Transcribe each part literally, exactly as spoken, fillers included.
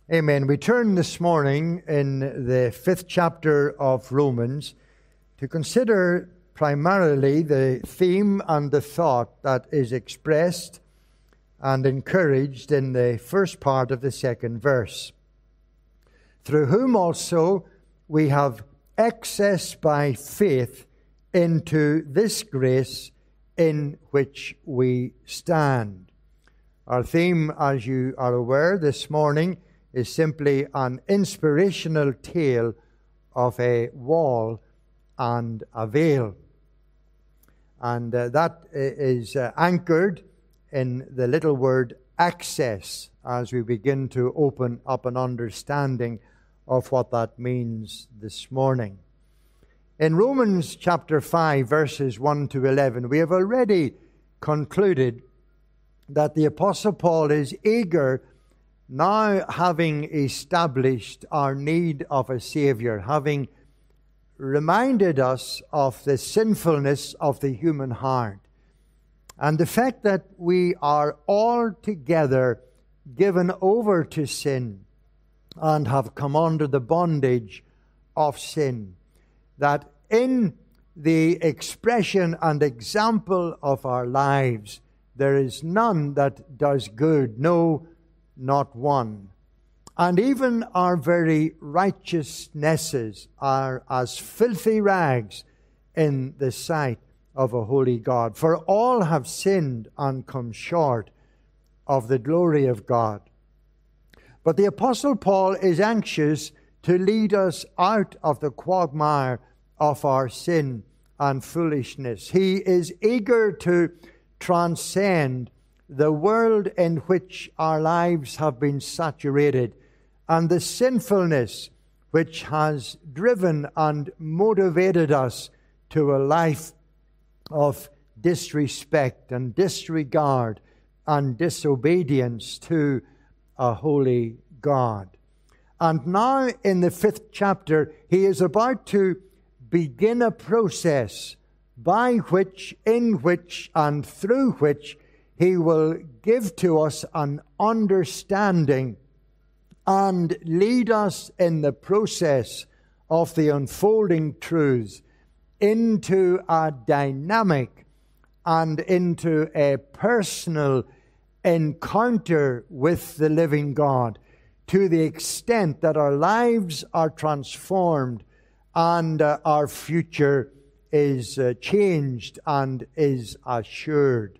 Amen. We turn this morning in the fifth chapter of Romans to consider primarily the theme and the thought that is expressed and encouraged in the first part of the second verse. Through whom also we have access by faith into this grace in which we stand. Our theme, as you are aware this morning, is simply an inspirational tale of a wall and a veil. And uh, that is uh, anchored in the little word access as we begin to open up an understanding of what that means this morning. In Romans chapter five, verses one to eleven, we have already concluded that the Apostle Paul is eager, now having established our need of a Savior, having reminded us of the sinfulness of the human heart, and the fact that we are altogether given over to sin and have come under the bondage of sin, that in the expression and example of our lives, there is none that does good, no, not one. And even our very righteousnesses are as filthy rags in the sight of a holy God. For all have sinned and come short of the glory of God. But the Apostle Paul is anxious to lead us out of the quagmire of our sin and foolishness. He is eager to transcend the world in which our lives have been saturated and the sinfulness which has driven and motivated us to a life of disrespect and disregard and disobedience to a holy God. And now in the fifth chapter, he is about to begin a process by which, in which, and through which he will give to us an understanding and lead us in the process of the unfolding truths into a dynamic and into a personal encounter with the living God, to the extent that our lives are transformed and uh, our future is uh, changed and is assured.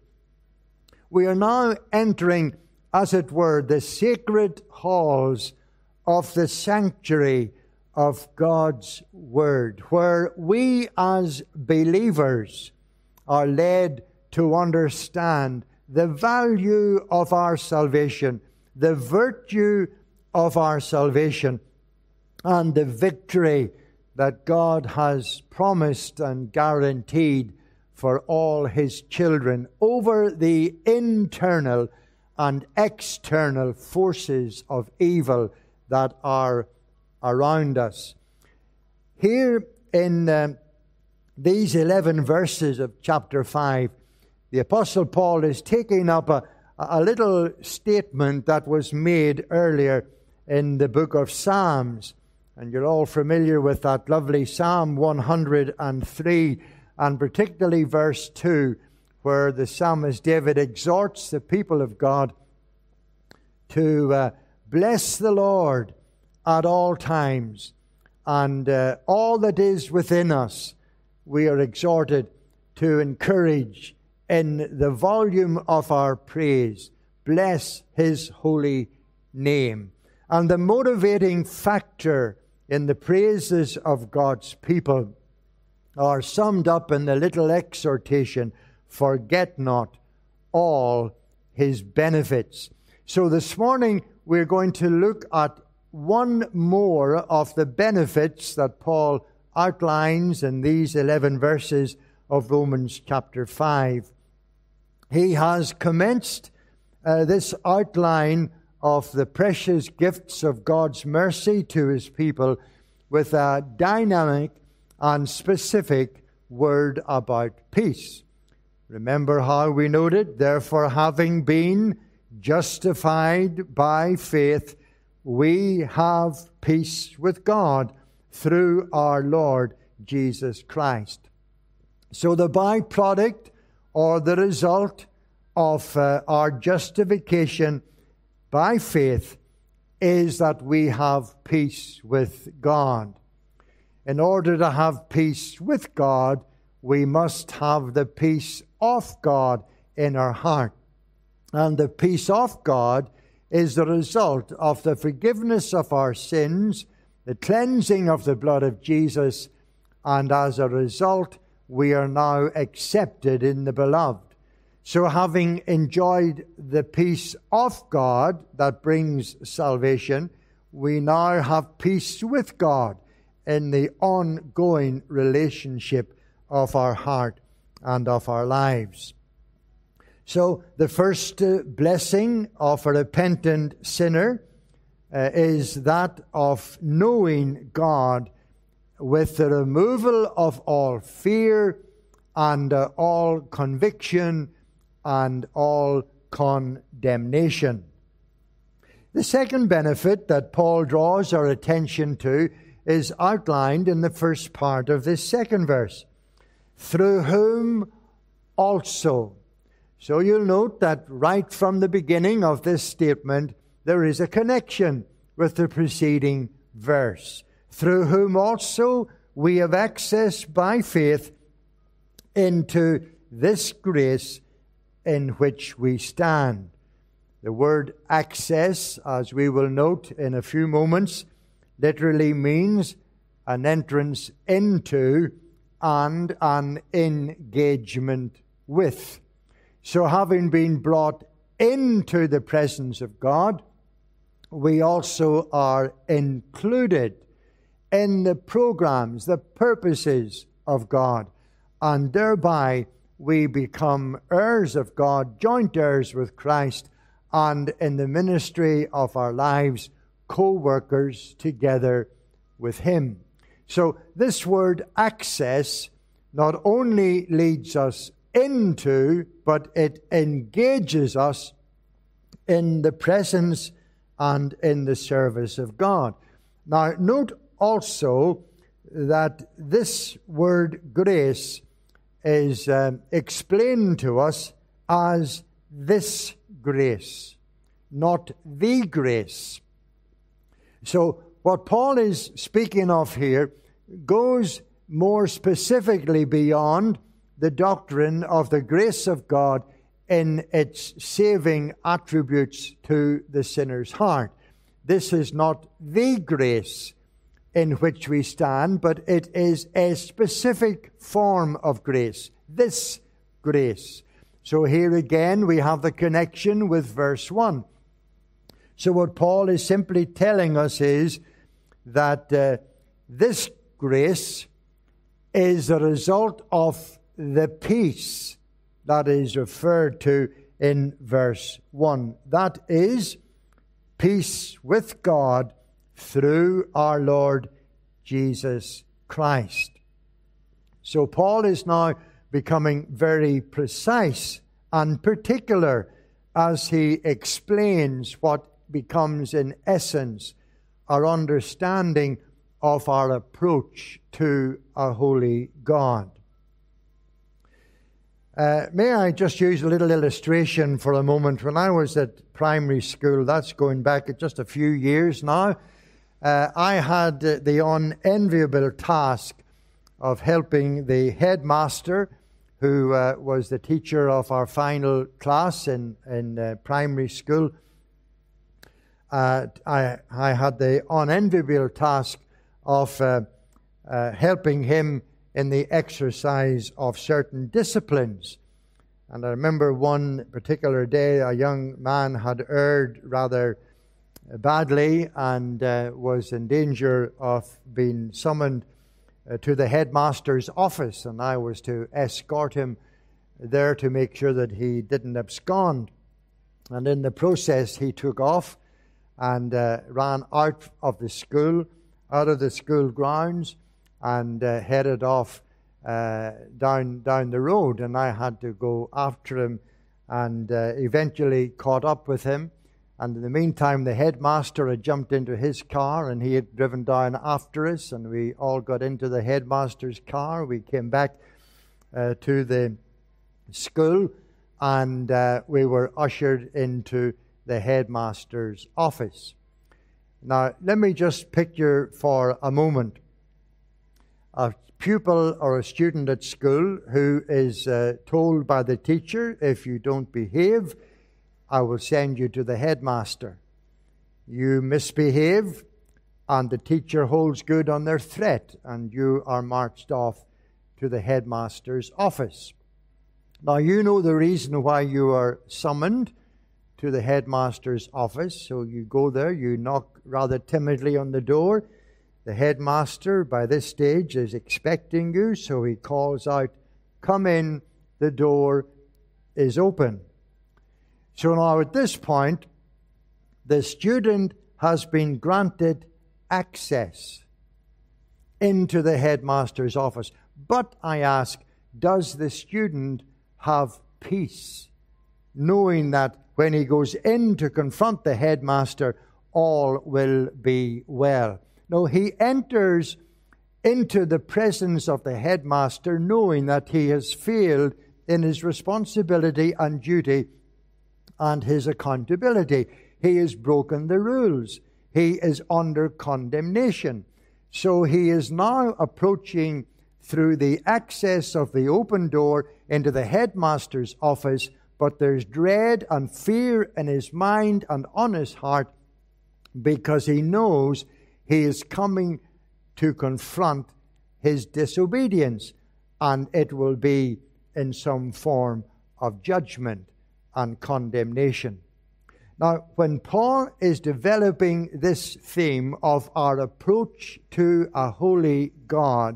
We are now entering, as it were, the sacred halls of the sanctuary of God's Word, where we as believers are led to understand the value of our salvation, the virtue of our salvation, and the victory that God has promised and guaranteed for all His children over the internal and external forces of evil that are around us. Here in um, these eleven verses of chapter five, the Apostle Paul is taking up a, a little statement that was made earlier in the book of Psalms. And you're all familiar with that lovely Psalm one hundred three, and particularly verse two, where the psalmist David exhorts the people of God to uh, bless the Lord at all times, and uh, all that is within us we are exhorted to encourage in the volume of our praise. Bless His holy name. And the motivating factor in the praises of God's people are summed up in the little exhortation, forget not all His benefits. So this morning we're going to look at one more of the benefits that Paul outlines in these eleven verses of Romans chapter five. He has commenced uh, this outline of the precious gifts of God's mercy to His people with a dynamic and specific word about peace. Remember how we noted, therefore, having been justified by faith, we have peace with God through our Lord Jesus Christ. So the byproduct or the result of uh, our justification by faith is that we have peace with God. In order to have peace with God, we must have the peace of God in our heart. And the peace of God is the result of the forgiveness of our sins, the cleansing of the blood of Jesus, and as a result, we are now accepted in the Beloved. So having enjoyed the peace of God that brings salvation, we now have peace with God in the ongoing relationship of our heart and of our lives. So the first uh, blessing of a repentant sinner uh, is that of knowing God with the removal of all fear and uh, all conviction and all condemnation. The second benefit that Paul draws our attention to is outlined in the first part of this second verse. Through whom also. So you'll note that right from the beginning of this statement, there is a connection with the preceding verse. Through whom also we have access by faith into this grace in which we stand. The word access, as we will note in a few moments, literally means an entrance into and an engagement with. So having been brought into the presence of God, we also are included in the programs, the purposes of God, and thereby we become heirs of God, joint heirs with Christ, and in the ministry of our lives, co-workers together with Him. So this word access not only leads us into, but it engages us in the presence and in the service of God. Now, note also that this word grace is um, explained to us as this grace, not the grace. So what Paul is speaking of here goes more specifically beyond the doctrine of the grace of God in its saving attributes to the sinner's heart. This is not the grace in which we stand, but it is a specific form of grace, this grace. So here again we have the connection with verse one. So what Paul is simply telling us is that uh, this grace is the result of the peace that is referred to in verse one. That is peace with God through our Lord Jesus Christ. So Paul is now becoming very precise and particular as he explains what becomes in essence our understanding of our approach to a holy God. Uh, may I just use a little illustration for a moment? When I was at primary school, that's going back just a few years now, uh, I had the unenviable task of helping the headmaster, who uh, was the teacher of our final class in, in uh, primary school. Uh, I, I had the unenviable task of uh, uh, helping him in the exercise of certain disciplines. And I remember one particular day a young man had erred rather badly and uh, was in danger of being summoned uh, to the headmaster's office, and I was to escort him there to make sure that he didn't abscond. And in the process he took off and uh, ran out of the school, out of the school grounds, and uh, headed off uh, down down the road. And I had to go after him and uh, eventually caught up with him And in the meantime, the headmaster had jumped into his car and he had driven down after us, and we all got into the headmaster's car. We came back uh, to the school, and uh, we were ushered into the headmaster's office. Now, let me just picture for a moment a pupil or a student at school who is uh, told by the teacher, if you don't behave, I will send you to the headmaster. You misbehave, and the teacher holds good on their threat, and you are marched off to the headmaster's office. Now, you know the reason why you are summoned to the headmaster's office. So you go there, you knock rather timidly on the door. The headmaster, by this stage, is expecting you, so he calls out, "Come in, the door is open." So now at this point, the student has been granted access into the headmaster's office. But I ask, does the student have peace, knowing that when he goes in to confront the headmaster, all will be well? No, he enters into the presence of the headmaster knowing that he has failed in his responsibility and duty and his accountability. He has broken the rules. He is under condemnation. So he is now approaching through the access of the open door into the headmaster's office, but there's dread and fear in his mind and on his heart because he knows he is coming to confront his disobedience, and it will be in some form of judgment and condemnation. Now, when Paul is developing this theme of our approach to a holy God,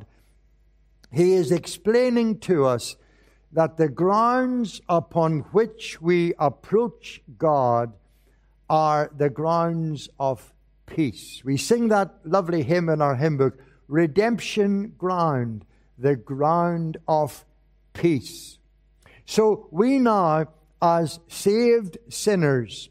he is explaining to us that the grounds upon which we approach God are the grounds of peace. We sing that lovely hymn in our hymn book, Redemption Ground, the ground of peace. So we now, as saved sinners,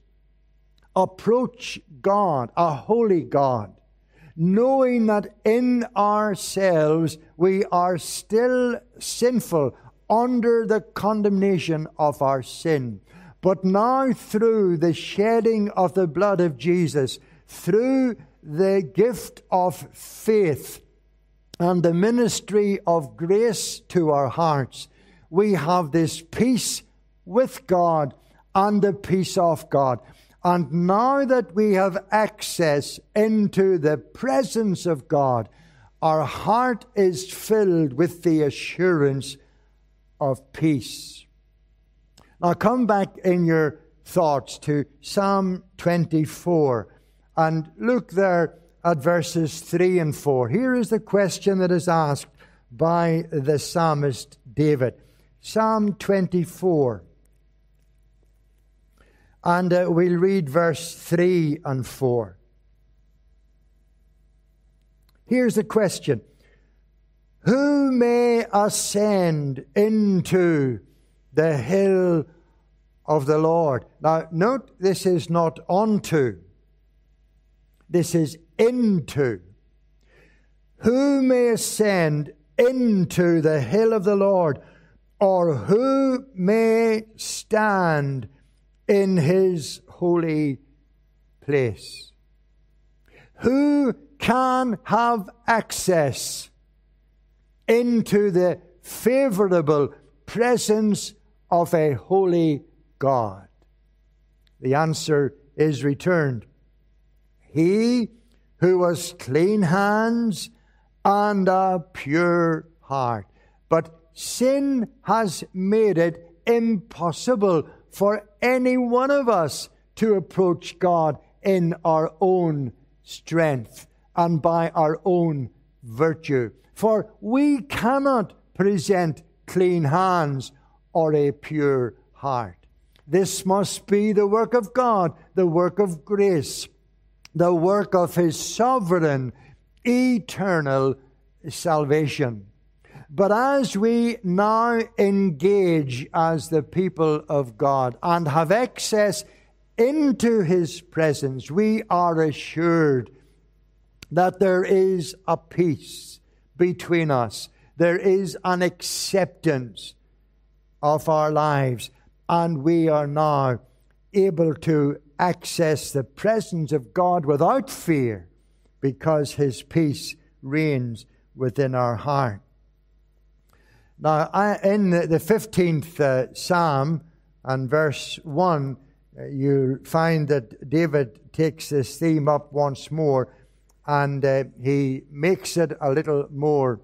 approach God, a holy God, knowing that in ourselves we are still sinful, under the condemnation of our sin. But now through the shedding of the blood of Jesus, through the gift of faith and the ministry of grace to our hearts, we have this peace with God and the peace of God. And now that we have access into the presence of God, our heart is filled with the assurance of peace. Now come back in your thoughts to Psalm twenty-four and look there at verses three and four. Here is the question that is asked by the psalmist David. Psalm twenty-four. And uh, we'll read verse three and four. Here's the question. Who may ascend into the hill of the Lord? Now, note, this is not onto. This is into. Who may ascend into the hill of the Lord? Or who may stand in his holy place? Who can have access into the favorable presence of a holy God? The answer is returned. He who has clean hands and a pure heart. But sin has made it impossible for any one of us to approach God in our own strength and by our own virtue. For we cannot present clean hands or a pure heart. This must be the work of God, the work of grace, the work of His sovereign, eternal salvation. But as we now engage as the people of God and have access into his presence, we are assured that there is a peace between us. There is an acceptance of our lives, and we are now able to access the presence of God without fear, because his peace reigns within our heart. Now, I, in the fifteenth uh, Psalm and verse one, uh, you find that David takes this theme up once more, and uh, he makes it a little more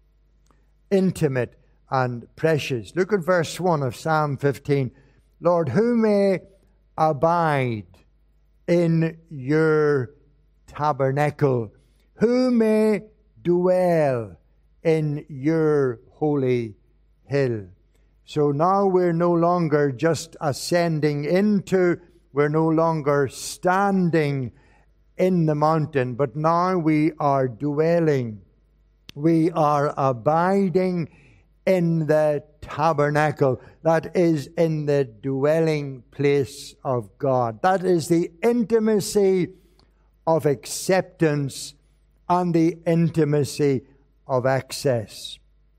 intimate and precious. Look at verse one of Psalm fifteen. Lord, who may abide in your tabernacle? Who may dwell in your holy hill? So now we're no longer just ascending into, we're no longer standing in the mountain, but now we are dwelling. We are abiding in the tabernacle, that is in the dwelling place of God. That is the intimacy of acceptance and the intimacy of access.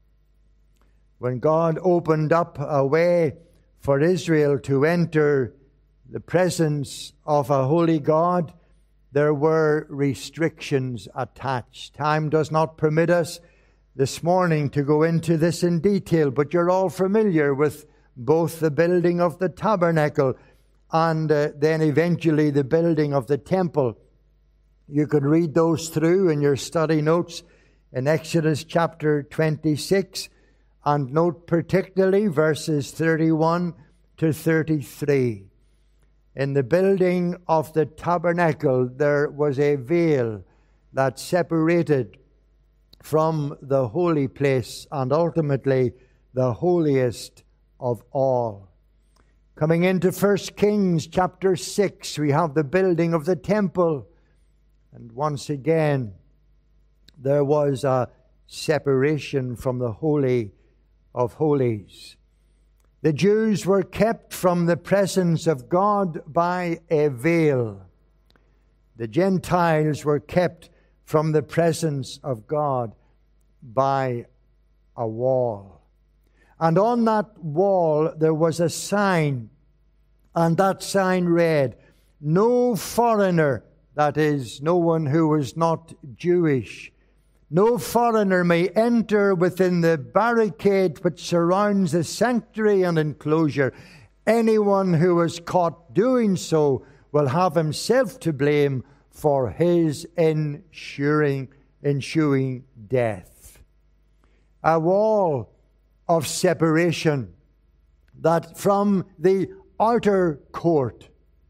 When God opened up a way for Israel to enter the presence of a holy God, there were restrictions attached. Time does not permit us this morning to go into this in detail, but you're all familiar with both the building of the tabernacle and uh, then eventually the building of the temple. You could read those through in your study notes in Exodus chapter twenty-six, and note particularly verses thirty-one to thirty-three. In the building of the tabernacle, there was a veil that separated from the holy place and ultimately the holiest of all. Coming into First Kings chapter six, we have the building of the temple. And once again, there was a separation from the Holy of Holies. The Jews were kept from the presence of God by a veil. The Gentiles were kept from the presence of God by a wall. And on that wall there was a sign, and that sign read, "No foreigner," that is, no one who was not Jewish, "no foreigner may enter within the barricade which surrounds the sanctuary and enclosure. Anyone who is caught doing so will have himself to blame for his ensuing, ensuing death." A wall of separation that from the outer court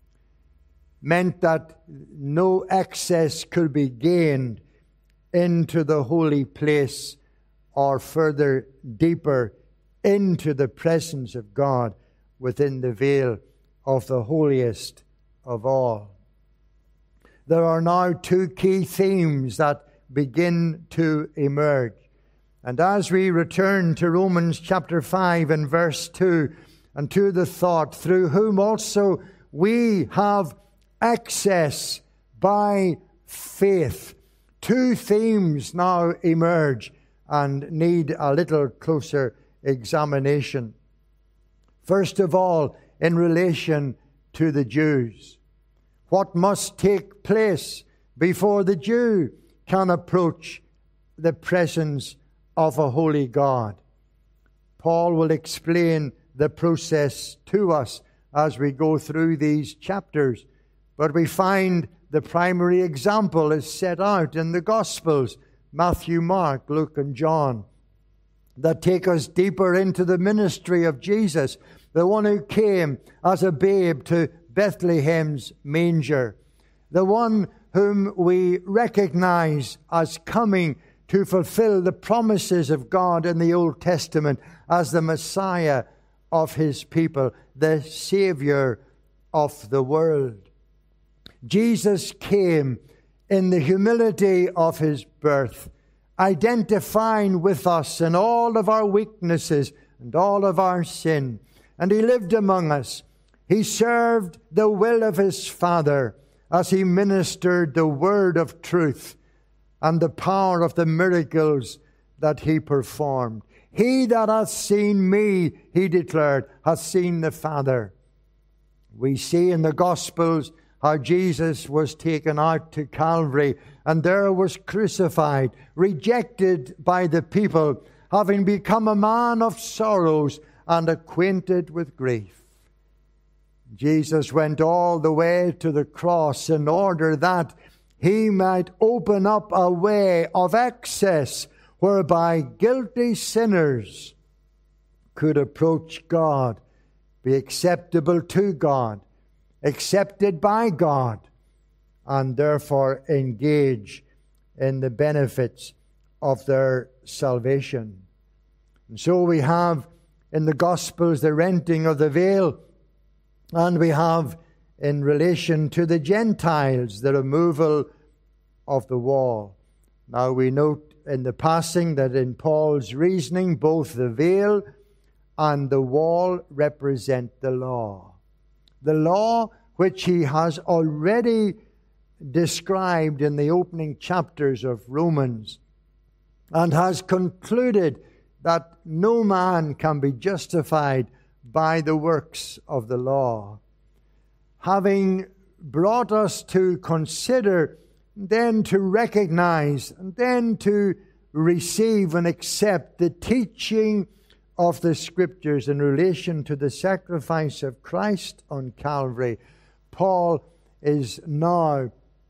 meant that no access could be gained into the holy place or further deeper into the presence of God within the veil of the holiest of all. There are now two key themes that begin to emerge. And as we return to Romans chapter five and verse two, and to the thought, through whom also we have access by faith, two themes now emerge and need a little closer examination. First of all, in relation to the Jews. What must take place before the Jew can approach the presence of a holy God? Paul will explain the process to us as we go through these chapters. But we find the primary example is set out in the Gospels, Matthew, Mark, Luke, and John, that take us deeper into the ministry of Jesus, the one who came as a babe to Bethlehem's manger, the one whom we recognize as coming to fulfill the promises of God in the Old Testament as the Messiah of his people, the Savior of the world. Jesus came in the humility of his birth, identifying with us in all of our weaknesses and all of our sin. And he lived among us He served the will of his Father as he ministered the word of truth and the power of the miracles that he performed. He that hath seen me, he declared, hath seen the Father. We see in the Gospels how Jesus was taken out to Calvary and there was crucified, rejected by the people, having become a man of sorrows and acquainted with grief. Jesus went all the way to the cross in order that he might open up a way of access whereby guilty sinners could approach God, be acceptable to God, accepted by God, and therefore engage in the benefits of their salvation. And so we have in the Gospels the renting of the veil, and we have in relation to the Gentiles the removal of the wall. Now we note in the passing that in Paul's reasoning both the veil and the wall represent the law. The law which he has already described in the opening chapters of Romans, and has concluded that no man can be justified by the works of the law. Having brought us to consider, then to recognize, and then to receive and accept the teaching of the Scriptures in relation to the sacrifice of Christ on Calvary, Paul is now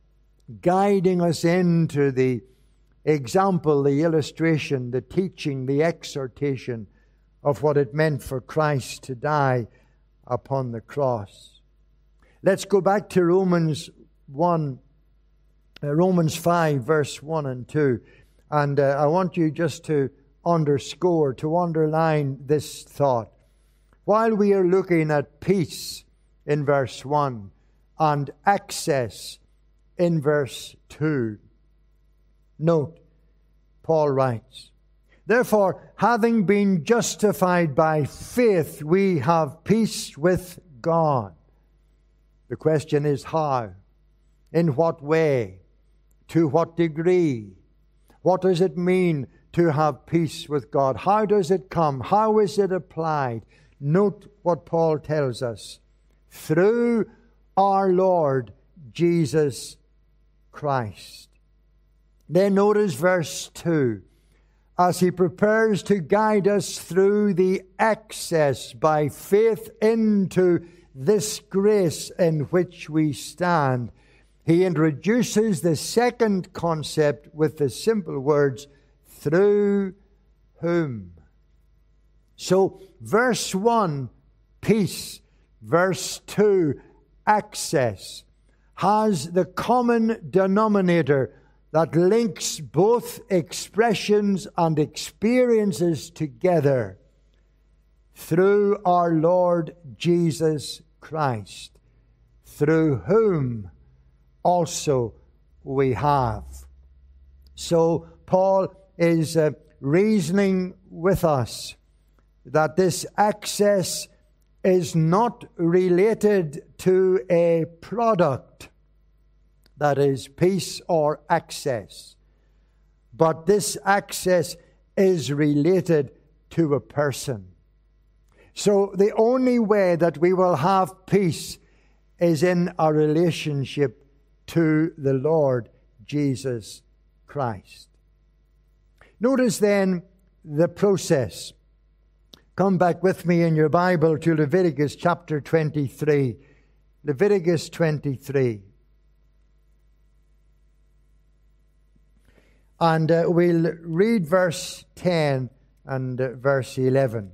guiding us into the example, the illustration, the teaching, the exhortation of what it meant for Christ to die upon the cross. Let's go back to Romans one, uh, Romans five, verse one and two. And uh, I want you just to underscore, to underline this thought. While we are looking at peace in verse one and access in verse two, note, Paul writes, therefore, having been justified by faith, we have peace with God. The question is how? In what way? To what degree? What does it mean to have peace with God? How does it come? How is it applied? Note what Paul tells us. Through our Lord Jesus Christ. Then notice verse two. As he prepares to guide us through the access by faith into this grace in which we stand, he introduces the second concept with the simple words, through whom. So, verse one, peace. Verse two, access, has the common denominator that links both expressions and experiences together through our Lord Jesus Christ, through whom also we have. So Paul is uh, reasoning with us that this access is not related to a product, that is peace or access, but this access is related to a person. So the only way that we will have peace is in our relationship to the Lord Jesus Christ. Notice then the process. Come back with me in your Bible to Leviticus chapter twenty-three. Leviticus twenty-three. And uh, we'll read verse ten and uh, verse eleven.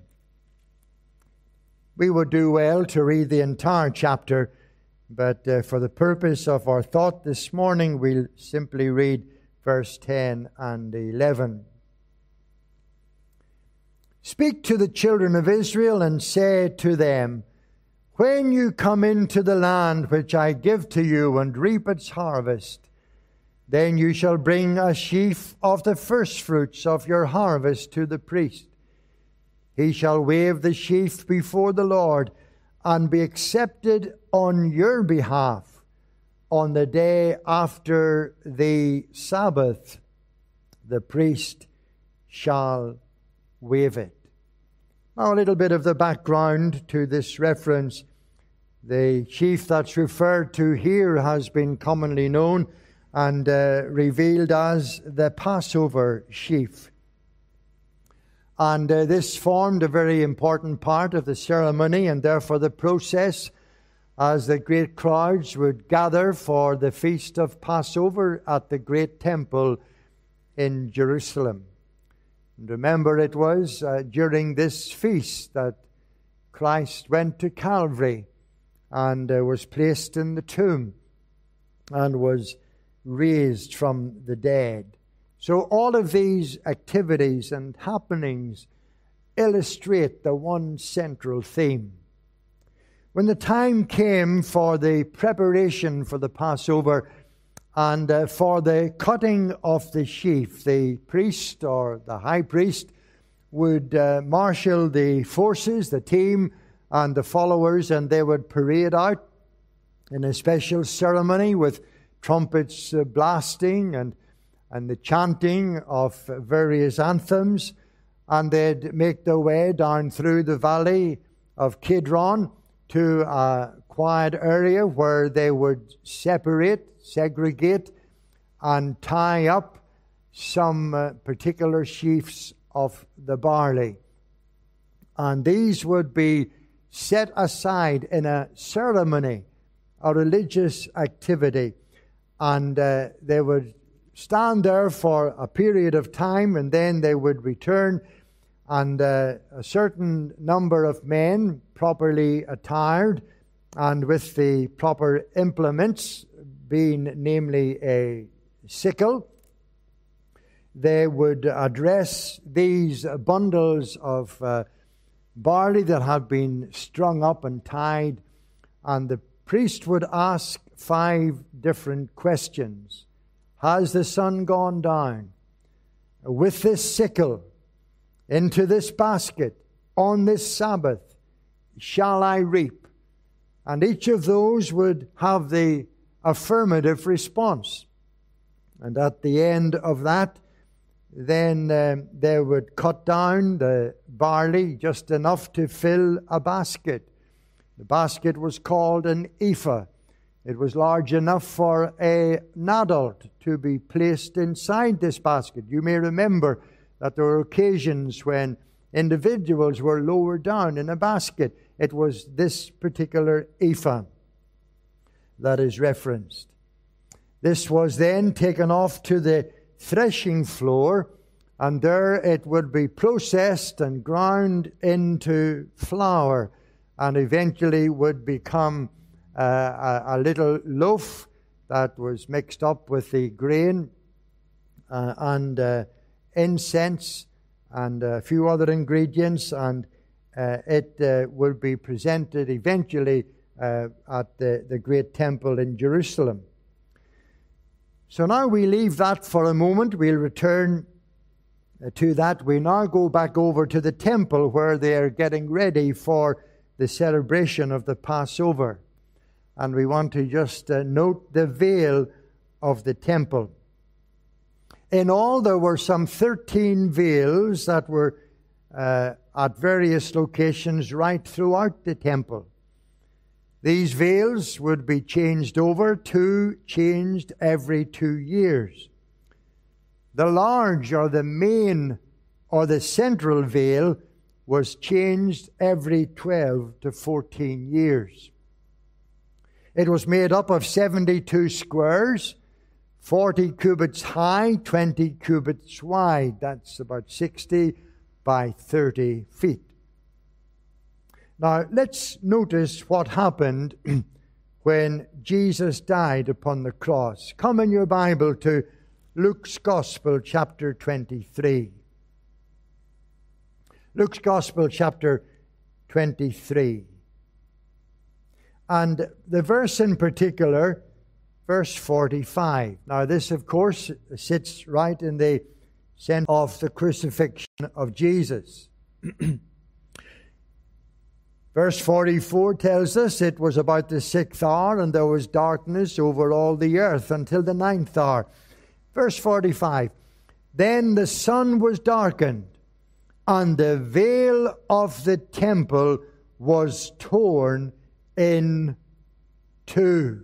We would do well to read the entire chapter, but uh, for the purpose of our thought this morning, we'll simply read verse ten and eleven. Speak to the children of Israel and say to them, when you come into the land which I give to you and reap its harvest, then you shall bring a sheaf of the firstfruits of your harvest to the priest. He shall wave the sheaf before the Lord and be accepted on your behalf on the day after the Sabbath. The priest shall wave it. Now, a little bit of the background to this reference. The sheaf that's referred to here has been commonly known and uh, revealed as the Passover sheaf. And uh, this formed a very important part of the ceremony and therefore the process as the great crowds would gather for the feast of Passover at the great temple in Jerusalem. And remember, it was uh, during this feast that Christ went to Calvary and uh, was placed in the tomb and was raised from the dead. So all of these activities and happenings illustrate the one central theme. When the time came for the preparation for the Passover and uh, for the cutting of the sheaf, the priest or the high priest would uh, marshal the forces, the team, and the followers, and they would parade out in a special ceremony with trumpets uh, blasting and, and the chanting of various anthems, and they'd make their way down through the valley of Kidron to a quiet area where they would separate, segregate, and tie up some uh, particular sheaves of the barley. And these would be set aside in a ceremony, a religious activity, and uh, they would stand there for a period of time, and then they would return, and uh, a certain number of men, properly attired and with the proper implements, being namely a sickle, they would address these bundles of uh, barley that had been strung up and tied, and the priest would ask five different questions. Has the sun gone down? With this sickle, into this basket, on this Sabbath, shall I reap? And each of those would have the affirmative response. And at the end of that, then um, they would cut down the barley just enough to fill a basket. The basket was called an ephah. It was large enough for a, an adult to be placed inside this basket. You may remember that there were occasions when individuals were lowered down in a basket. It was this particular ephah that is referenced. This was then taken off to the threshing floor, and there it would be processed and ground into flour, and eventually would become uh, a, a little loaf that was mixed up with the grain uh, and uh, incense and a few other ingredients, and uh, it uh, will be presented eventually uh, at the, the great temple in Jerusalem. So now we leave that for a moment. We'll return to that. We now go back over to the temple where they are getting ready for the celebration of the Passover. And we want to just uh, note the veil of the temple. In all, there were some thirteen veils that were uh, at various locations right throughout the temple. These veils would be changed over, two changed every two years. The large or the main or the central veil was changed every twelve to fourteen years. It was made up of seventy-two squares, forty cubits high, twenty cubits wide. That's about sixty by thirty feet. Now, let's notice what happened when Jesus died upon the cross. Come in your Bible to Luke's Gospel, chapter twenty-three. Luke's Gospel, chapter twenty-three. And the verse in particular, verse forty-five. Now, this, of course, sits right in the center of the crucifixion of Jesus. Verse forty-four tells us it was about the sixth hour, and there was darkness over all the earth until the ninth hour. Verse forty-five, then the sun was darkened, and the veil of the temple was torn in two.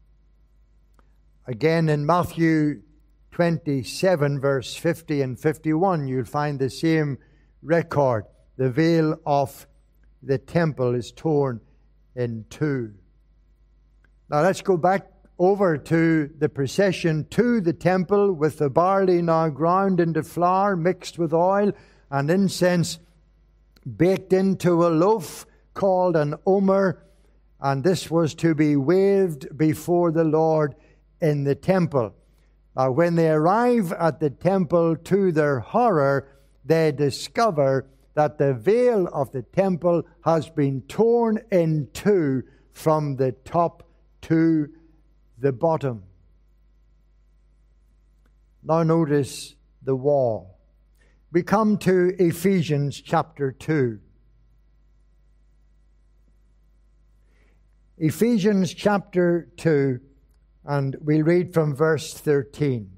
Again, in Matthew twenty-seven, verse fifty and fifty-one, you'll find the same record. The veil of the temple is torn in two. Now let's go back over to the procession to the temple, with the barley now ground into flour, mixed with oil, and incense baked into a loaf called an omer, and this was to be waved before the Lord in the temple. Now when they arrive at the temple, to their horror, they discover that the veil of the temple has been torn in two from the top to the bottom. Now notice the wall. We come to Ephesians chapter two. Ephesians chapter two, and we'll read from verse thirteen.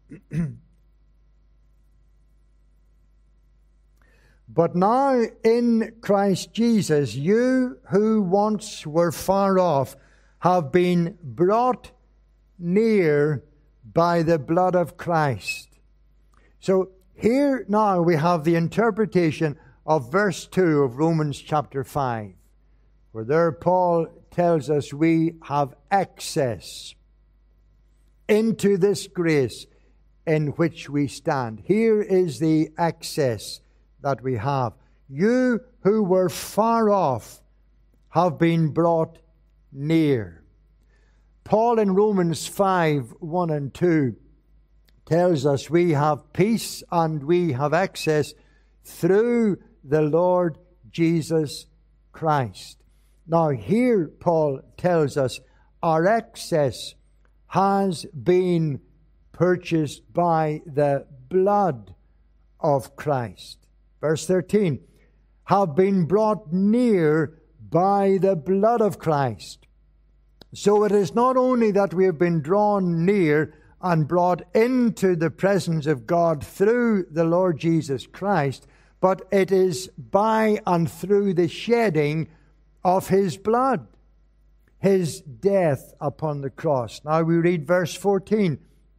But now in Christ Jesus, you who once were far off have been brought near by the blood of Christ. So here now we have the interpretation of verse two of Romans chapter five, where there Paul tells us we have access into this grace in which we stand. Here is the access that we have. You who were far off have been brought near. Paul in Romans five, one and two tells us we have peace and we have access through the Lord Jesus Christ. Now here Paul tells us our access has been purchased by the blood of Christ. Verse thirteen, have been brought near by the blood of Christ. So it is not only that we have been drawn near and brought into the presence of God through the Lord Jesus Christ, but it is by and through the shedding of His blood, His death upon the cross. Now we read verse fourteen.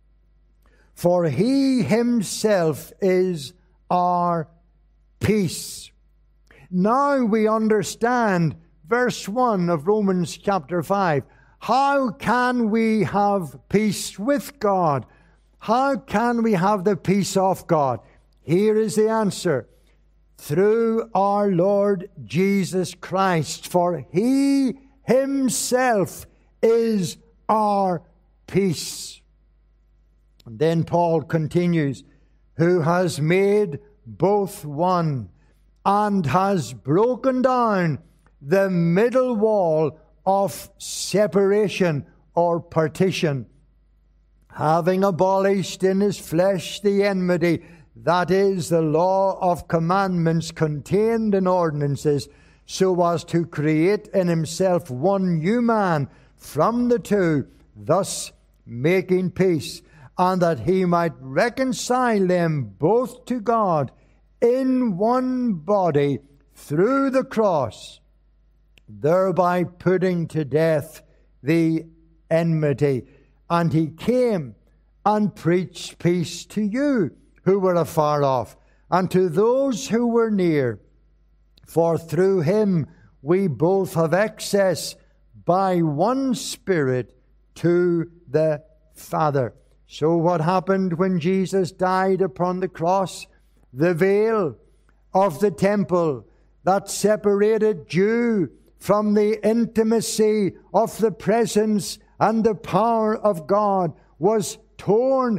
For He Himself is our peace. Now we understand verse one of Romans chapter five. How can we have peace with God? How can we have the peace of God? Here is the answer. Through our Lord Jesus Christ. For He Himself is our peace. And then Paul continues, who has made both one, and has broken down the middle wall of separation or partition, having abolished in His flesh the enmity, that is, the law of commandments contained in ordinances, so as to create in Himself one new man from the two, thus making peace, and that He might reconcile them both to God in one body through the cross, thereby putting to death the enmity. And He came and preached peace to you who were afar off, and to those who were near. For through Him we both have access by one Spirit to the Father. So what happened when Jesus died upon the cross? The veil of the temple that separated Jew from the intimacy of the presence and the power of God was torn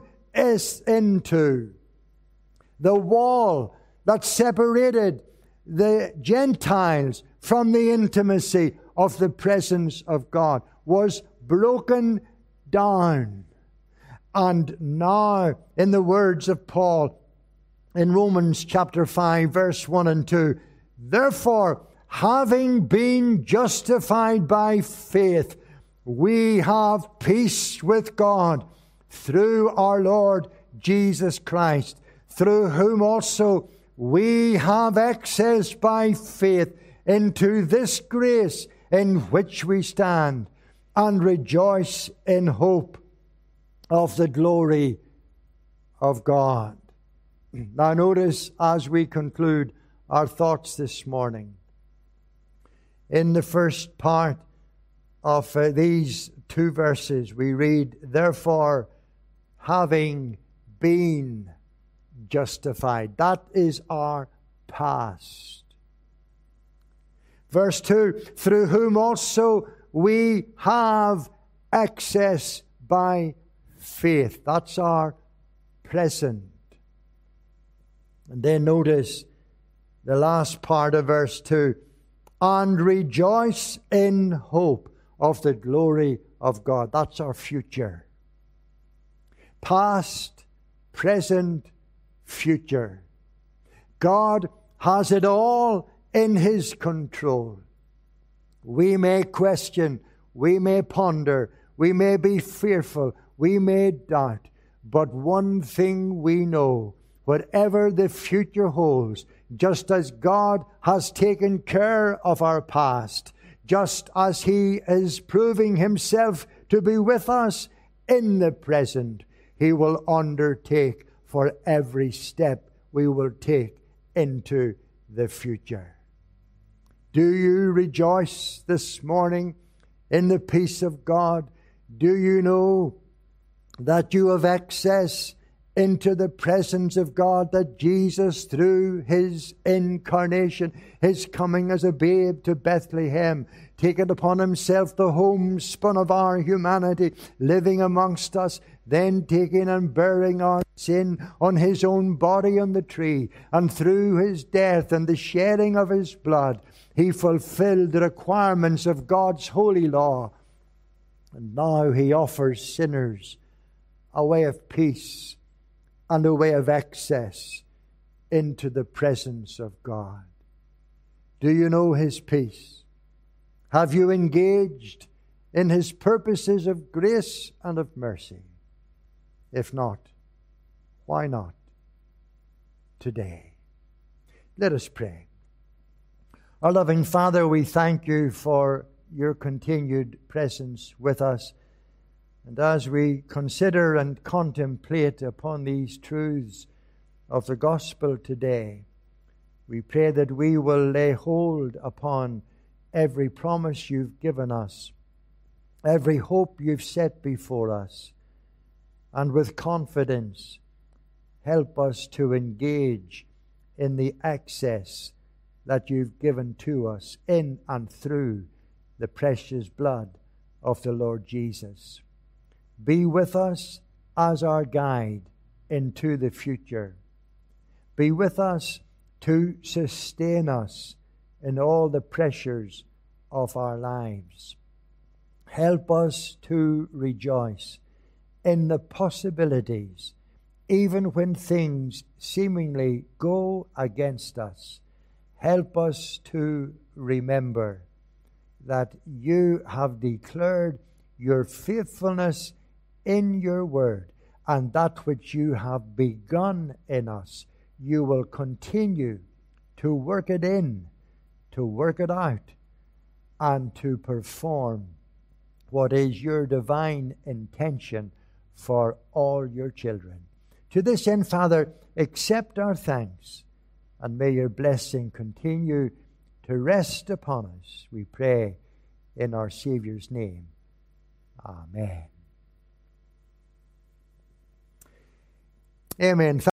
into. The wall that separated the Gentiles from the intimacy of the presence of God was broken down. And now, in the words of Paul in Romans chapter five, verse one and two, therefore, having been justified by faith, we have peace with God through our Lord Jesus Christ, through whom also we have access by faith into this grace in which we stand, and rejoice in hope of the glory of God. Now notice, as we conclude our thoughts this morning, in the first part of uh, these two verses, we read, therefore, having been justified. That is our past. Verse two, through whom also we have access by faith. That's our present. And then notice the last part of verse two, and rejoice in hope of the glory of God. That's our future. Past, present, future. God has it all in His control. We may question, we may ponder, we may be fearful, we may doubt, but one thing we know, whatever the future holds, just as God has taken care of our past, just as He is proving Himself to be with us in the present, He will undertake for every step we will take into the future. Do you rejoice this morning in the peace of God? Do you know that you have access into the presence of God, that Jesus, through His incarnation, His coming as a babe to Bethlehem, taking upon Himself the homespun of our humanity, living amongst us, then taking and bearing our sin on His own body on the tree, and through His death and the shedding of His blood, He fulfilled the requirements of God's holy law. And now He offers sinners a way of peace and a way of access into the presence of God. Do you know His peace? Have you engaged in His purposes of grace and of mercy? If not, why not today? Let us pray. Our loving Father, we thank You for Your continued presence with us. And as we consider and contemplate upon these truths of the gospel today, we pray that we will lay hold upon every promise You've given us, every hope You've set before us, and with confidence help us to engage in the access that You've given to us in and through the precious blood of the Lord Jesus. Be with us as our guide into the future. Be with us to sustain us in all the pressures of our lives. Help us to rejoice in the possibilities, even when things seemingly go against us. Help us to remember that You have declared Your faithfulness in Your word, and that which You have begun in us, You will continue to work it in, to work it out, and to perform what is Your divine intention for all Your children. To this end, Father, accept our thanks, and may Your blessing continue to rest upon us, we pray in our Savior's name. Amen. Amen.